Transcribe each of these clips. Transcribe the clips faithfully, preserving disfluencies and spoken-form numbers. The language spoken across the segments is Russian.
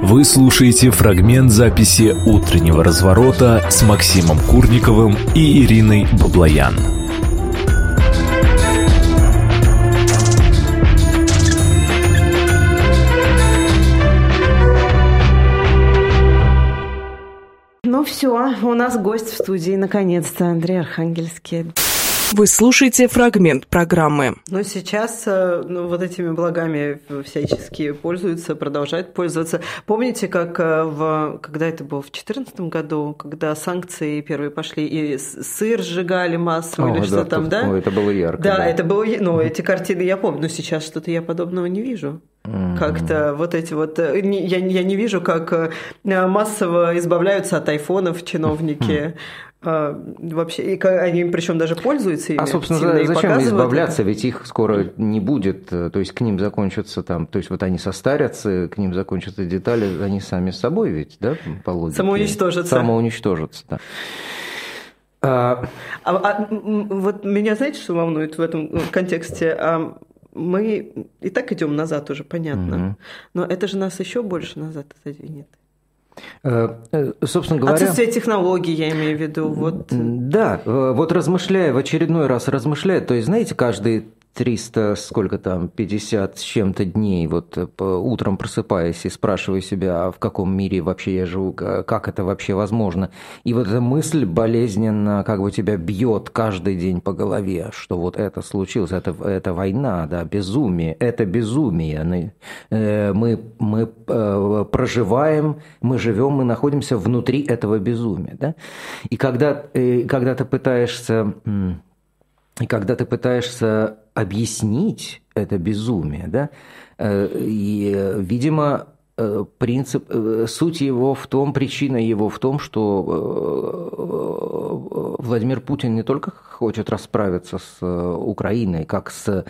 Вы слушаете фрагмент записи «Утреннего разворота» с Максимом Курниковым и Ириной Баблоян. Ну все, у нас гость в студии, наконец-то, Андрей Архангельский. Вы слушаете фрагмент программы. Но сейчас ну, вот этими благами всячески пользуются, продолжают пользоваться. Помните, как в, когда это было, в две тысячи четырнадцатом году, когда санкции первые пошли, и сыр сжигали массово, О, или да, что там, то, да? Ну, это было ярко. Да, да. это было, ну, эти картины я помню, но сейчас что-то я подобного не вижу. Mm-hmm. Как-то вот эти вот... Я, я не вижу, как массово избавляются от айфонов чиновники. Mm-hmm. Вообще, и они причем даже пользуются ими. А, собственно, зачем избавляться, это? Ведь их скоро не будет, то есть к ним закончатся там, то есть вот они состарятся, к ним закончатся детали, они сами с собой ведь, да, по логике? Самоуничтожатся. Самоуничтожатся, да. А, а, а вот меня, знаете, что волнует в этом контексте? А, мы и так идем назад уже, понятно, mm-hmm. но это же нас еще больше назад отодвинет. Собственно говоря... Отсутствие технологий, я имею в виду. Вот. Да, вот размышляя, в очередной раз размышляя, то есть, знаете, каждый триста, сколько там, пятьдесят с чем-то дней, вот утром просыпаясь и спрашиваю себя, а в каком мире вообще я живу, как это вообще возможно. И вот эта мысль болезненно как бы тебя бьет каждый день по голове, что вот это случилось, это, это война, да, безумие, это безумие. Мы, мы проживаем, мы живем, мы находимся внутри этого безумия. Да? И когда, когда ты пытаешься... И когда ты пытаешься объяснить это безумие, да, и, видимо, принцип, суть его в том, причина его в том, что Владимир Путин не только хочет расправиться с Украиной, как с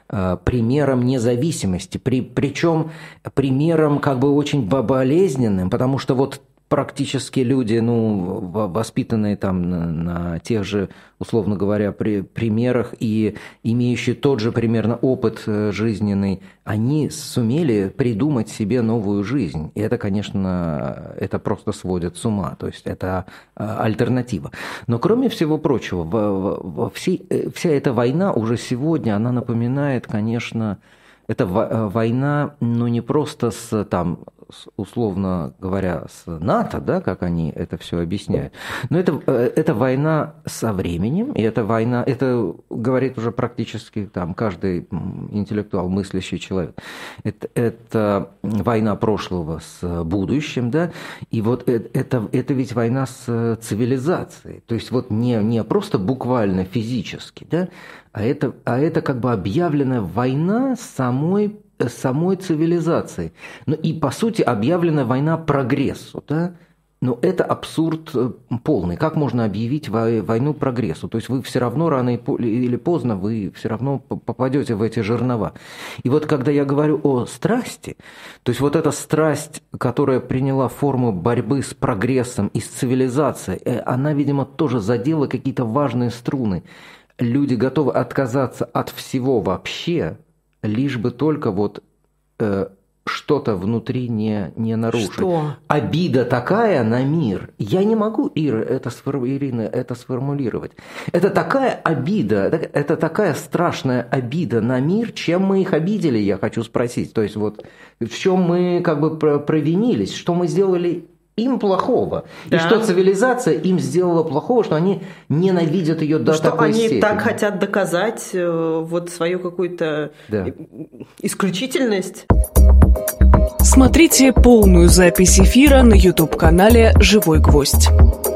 примером независимости, при, причем примером как бы очень болезненным, потому что вот практически люди, ну, воспитанные там на, на тех же, условно говоря, при, примерах и имеющие тот же примерно опыт жизненный, они сумели придумать себе новую жизнь. И это, конечно, это просто сводит с ума, то есть это альтернатива. Но кроме всего прочего, во, во всей, вся эта война уже сегодня, она напоминает, конечно, это война, ну, не просто с, там, условно говоря, с НАТО, да, как они это все объясняют, но это, это война со временем, и это война, это говорит уже практически там каждый интеллектуал, мыслящий человек. Это, это война прошлого с будущим, да, и вот это, это ведь война с цивилизацией, то есть вот не, не просто буквально физически, да, а это, а это как бы объявленная война самой, самой цивилизации. Ну и, по сути, объявлена война прогрессу. Да? Но это абсурд полный. Как можно объявить войну прогрессу? То есть вы все равно рано или поздно вы все равно попадете в эти жернова. И вот когда я говорю о страсти, то есть вот эта страсть, которая приняла форму борьбы с прогрессом и с цивилизацией, она, видимо, тоже задела какие-то важные струны. Люди готовы отказаться от всего вообще, лишь бы только вот э, что-то внутри не, не нарушить. Что? Обида такая на мир. Я не могу, Ира, это, Ирина, это сформулировать. Это такая обида, это такая страшная обида на мир, чем мы их обидели, я хочу спросить. То есть вот в чем мы как бы провинились, что мы сделали им плохого. Да. И что цивилизация им сделала плохого, что они ненавидят ее до что такой степени. Что они степени. так хотят доказать вот свою какую-то да. исключительность. Смотрите полную запись эфира на YouTube-канале «Живой гвоздь».